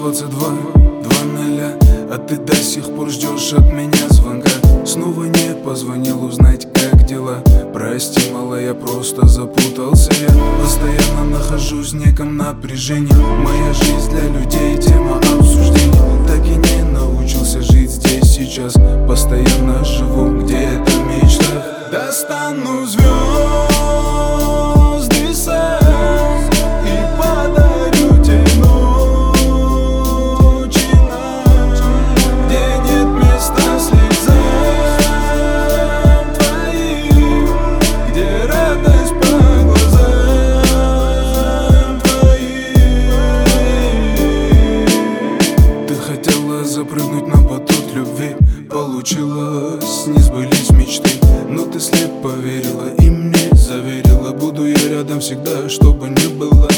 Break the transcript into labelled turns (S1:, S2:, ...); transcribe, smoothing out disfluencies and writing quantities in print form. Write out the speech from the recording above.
S1: 22:00, а ты до сих пор ждешь от меня звонка. Снова не позвонил узнать, как дела. Прости, мала, я просто запутался. Я постоянно нахожусь в неком напряжении. Моя жизнь для людей тема обсуждений. Так и не научился жить здесь сейчас. Постоянно живу где-то в мечтах. Достану звезды сам и подарю тебе ночи нам, где нет места слезам твоим, где радость по глазам твоим. Ты хотела запрыгнуть на батут любви, получилось, не сбылись мечты. Но ты слепо верила и мне заверила, буду я рядом всегда, что бы ни было.